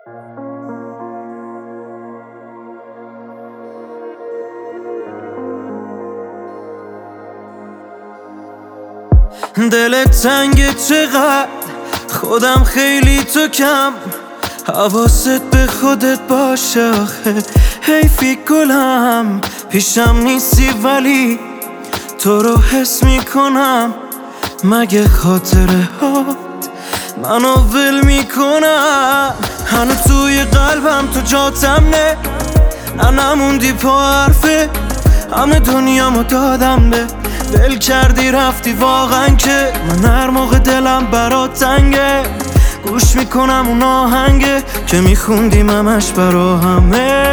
دلت تنگه چقدر، خودم خیلی تو کم. حواست به خودت باشه آخه حیفی گلم. پیشم نیستی ولی تو رو حس میکنم. مگه خاطره هات منو ول میکنم؟ هنو توی قلبم تو جاتم نه نموندی پا حرفه. همه دنیامو دادم به ول کردی رفتی واقعا که من هر موقع دلم برات تنگه گوش میکنم اون آهنگه که میخوندیم همش برا همه.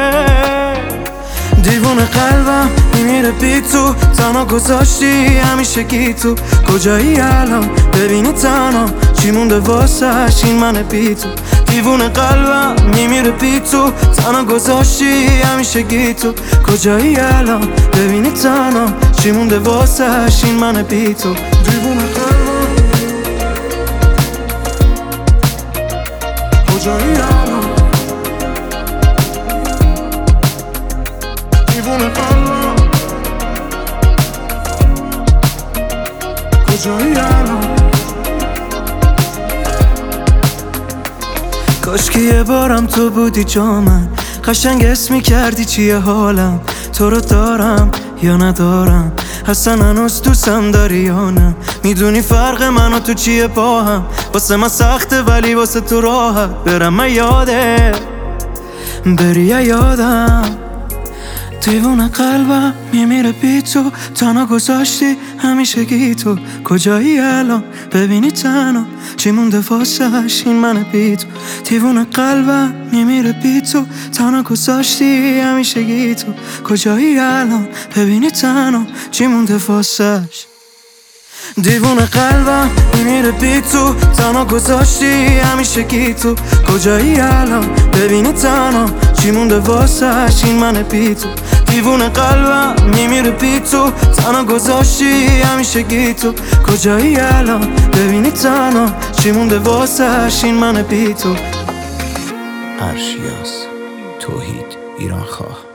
دیوونه قلبم میمیره بی تو، تنها گذاشتی همیشه گی تو. کجایی الان ببینی تنها چی مونده واسش این من بی تو. دیوونه قلبم میمیره بی تو، تنها گذاشتی همیشه گی تو. کجایی الان ببینی تنها چی مونده واسش این من بی تو. دیوونه قلبم کجایی الان، دیوونه قلبم کجایی الان. کاش که یه بارم تو بودی جا من، قشنگ اسم می‌کردی چیه حالم. تو رو دارم یا ندارم، اصلا هنوز دوستم داری یا نه. میدونی فرق من و تو چیه با هم، واسه من سخته ولی واسه تو راحت. برم من یاده بری یادم. دیوونه قلبم میمیره بی تو، تنها گذاشتی همیشه گی تو. کجایی الان ببینی تنها چی مونده واسش این من بی تو. دیوونه قلبم میمیره بی تو، تنها گذاشتی همیشه گی تو. کجایی الان ببینی تنها چی مونده واسش. دیوونه قلبم میمیره بی تو، تنها گذاشتی همیشه گی تو. کجایی الان ببینی تنها چی مونده واسش این من بی تو. دیوونه قلبم میمیره بی تو، تنها گذاشتی همیشه گی تو. کجایی الان ببینی تنها چی مونده واسش این من بی تو. ارشیاس توحید ایران خواه.